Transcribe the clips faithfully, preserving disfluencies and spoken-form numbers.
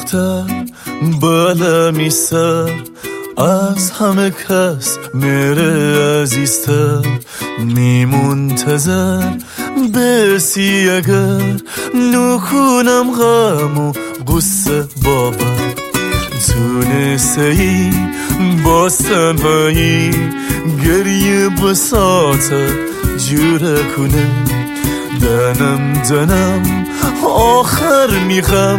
دختر بالمی سر از همه کس میره عزیزتر میمونتظر بسی اگر نکنم غم و قصه باور تونسته ای با تنهایی گریه بساته جوره کنه دنم دنم آخر میخم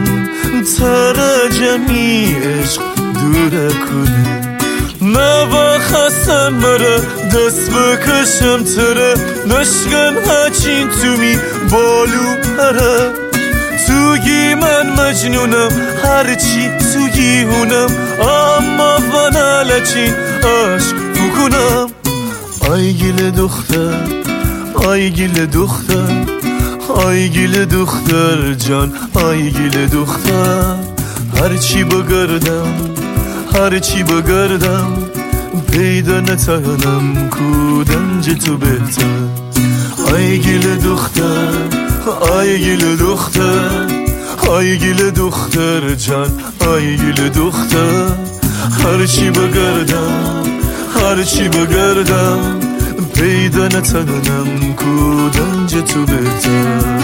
ترجمی عشق دوره کنه نوا خستم بره دست بکشم تره نشکن هچین تو می بالو پره توگی من مجنونم هرچی توگی هونم اما ونالچین عشق بکنم آی گل دختر آی گل دختر آی گل دختر جان آی گل دختر هرچی بگردم هرچی بگردم پیدا نتانم کودنج تو بهتر آی گل دختر آی گل دختر آی گل دختر جان آی گل دختر هرچی بگردم هرچی بگردم پیدا نتانم کودنج تو بهتر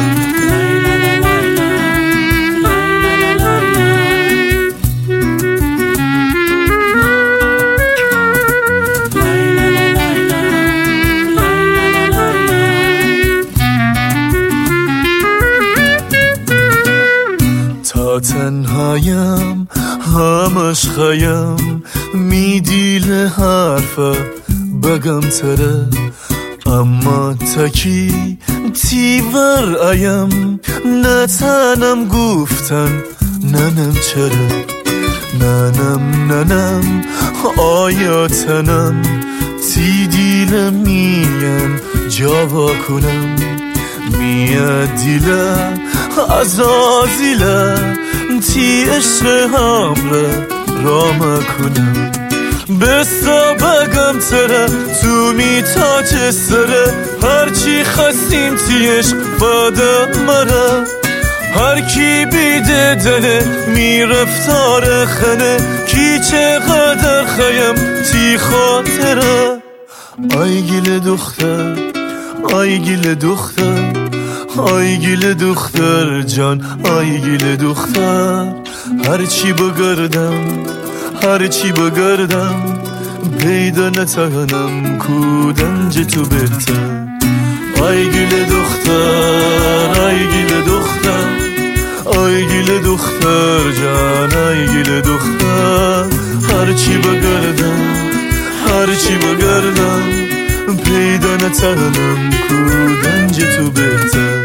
تا تنهایم همش خیم میدیل حرفه بگم تره اما تکی تیور ایم نتنم گفتن ننم چرا ننم ننم آیا تنم تی دیل میم جاوا کنم میاد دیله عزازیله تی عشق همره رام کنم بسا بگم تره تو می تاج سره هرچی خستیم تی عشق بده مره هر کی بیده دله می رفتار خنه کی چقدر خیم تی خاطره آی گل دختر آی گل دختر آی گل دختر جان آی گل دختر هرچی بگردم هرچی بگردم پیدا نتانم کودنج تو بهتر آی گل دختر آی گل دختر آی گل دختر جان آی گل دختر هرچی بگردم هرچی بگردم پیدا نتانم کودنج تو بهتر